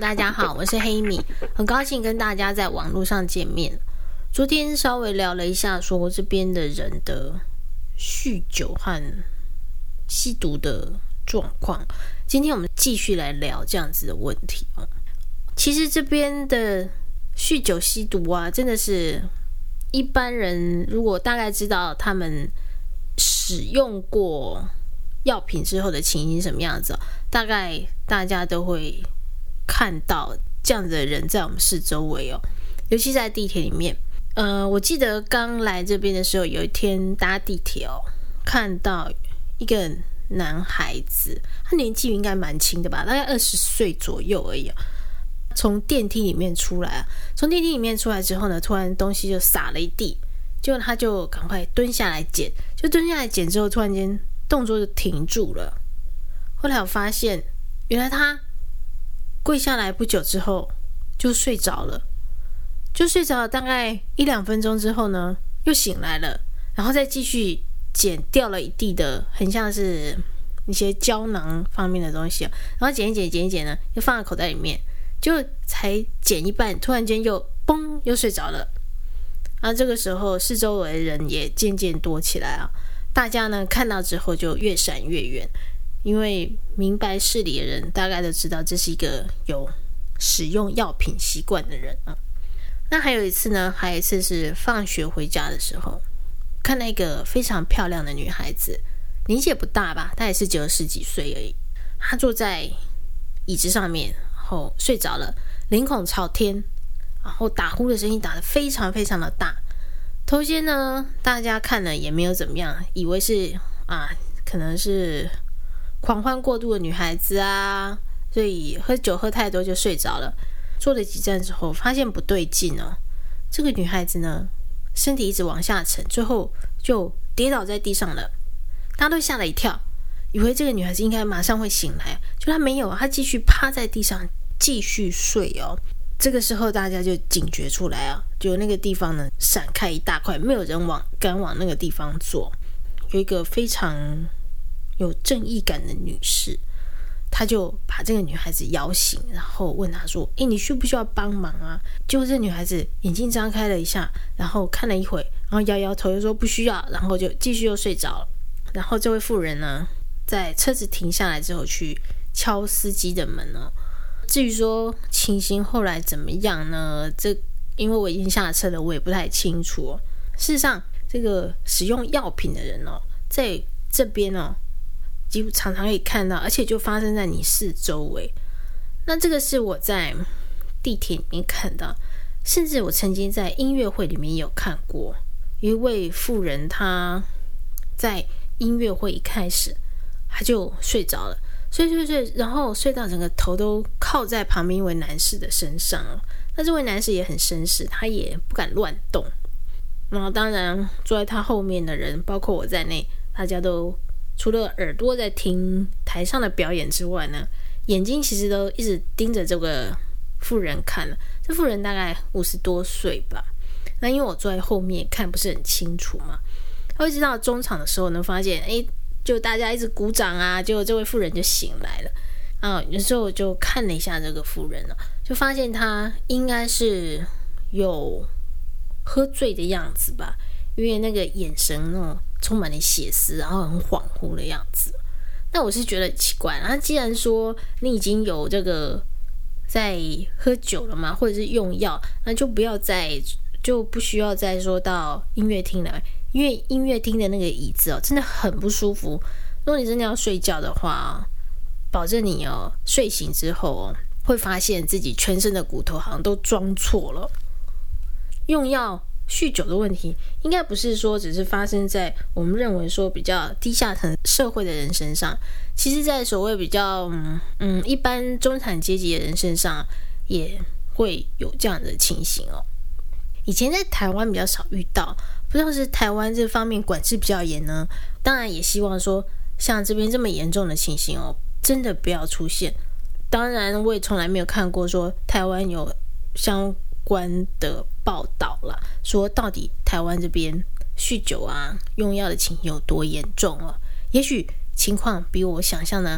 大家好，我是黑米，很高兴跟大家在网络上见面。昨天稍微聊了一下说这边的人的酗酒和吸毒的状况，今天我们继续来聊这样子的问题。其实这边的酗酒吸毒啊，真的是一般人如果大概知道他们使用过药品之后的情形是什么样子，大概大家都会看到这样的人在我们市周围哦，尤其在地铁里面。我记得刚来这边的时候，有一天搭地铁哦，看到一个男孩子，他年纪应该蛮轻的吧，大概20岁左右而已。从电梯里面出来，从电梯里面出来之后呢，突然东西就洒了一地，结果他就赶快蹲下来捡，就蹲下来捡之后，突然间动作就停住了。后来我发现，原来他跪下来不久之后就睡着了，大概1-2分钟之后呢，又醒来了，然后再继续捡掉了一地的很像是一些胶囊方面的东西，然后捡一捡呢，又放在口袋里面，就才捡一半，突然间又嘣又睡着了。这个时候四周围的人也渐渐多起来啊，大家呢看到之后就越闪越远，因为明白事理的人大概都知道这是一个有使用药品习惯的人啊。那还有一次是放学回家的时候，看到一个非常漂亮的女孩子，年纪也不大吧，她也是20几岁而已。她坐在椅子上面，然后睡着了，脸孔朝天，然后打呼的声音打得非常非常的大。头先呢，大家看了也没有怎么样，以为是可能是狂欢过度的女孩子啊，所以喝酒喝太多就睡着了。坐了几站之后，发现不对劲哦，这个女孩子呢，身体一直往下沉，最后就跌倒在地上了。大家都吓了一跳，以为这个女孩子应该马上会醒来，就她没有，她继续趴在地上继续睡哦。这个时候大家就警觉出来啊，就那个地方呢闪开一大块，没有人敢往那个地方坐。有一个非常有正义感的女士，她就把这个女孩子摇醒，然后问她说：你需不需要帮忙啊？结果这女孩子眼睛张开了一下，然后看了一会，然后摇摇头又说不需要，然后就继续又睡着了。然后这位妇人呢，在车子停下来之后去敲司机的门哦。至于说情形后来怎么样呢？因为我已经下车了，我也不太清楚哦。事实上，这个使用药品的人哦，在这边哦，几乎常常可以看到，而且就发生在你四周围。那这个是我在地铁里面看到，甚至我曾经在音乐会里面也有看过一位妇人，她在音乐会一开始她就睡着了，睡，然后睡到整个头都靠在旁边一位男士的身上了。那这位男士也很绅士，他也不敢乱动。然后当然坐在他后面的人，包括我在内，大家都除了耳朵在听台上的表演之外呢，眼睛其实都一直盯着这个妇人看了。这妇人大概50多岁吧，那因为我坐在后面看不是很清楚嘛，一直到中场的时候呢，发现就大家一直鼓掌啊，结果这位妇人就醒来了有时候我就看了一下这个妇人就发现她应该是有喝醉的样子吧，因为那个眼神充满了血丝，然后很恍惚的样子。那我是觉得很奇怪，既然说你已经有这个在喝酒了嘛，或者是用药，那就不需要再说到音乐厅来，因为音乐厅的那个椅子真的很不舒服。如果你真的要睡觉的话保证你睡醒之后会发现自己全身的骨头好像都装错了。用药酗酒的问题应该不是说只是发生在我们认为说比较低下层社会的人身上，其实在所谓比较一般中产阶级的人身上也会有这样的情形以前在台湾比较少遇到，不知道是台湾这方面管制比较严呢。当然也希望说像这边这么严重的情形真的不要出现。当然我也从来没有看过说台湾有相关的报道啦，说到底台湾这边酗酒用药的情形有多严重也许情况比我想象呢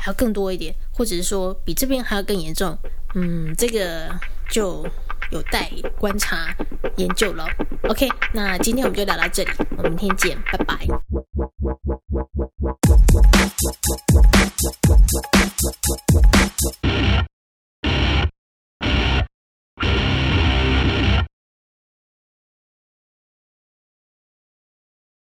还要更多一点，或者是说比这边还要更严重，这个就有待观察研究了。OK， 那今天我们就聊到这里，我们明天见，拜拜。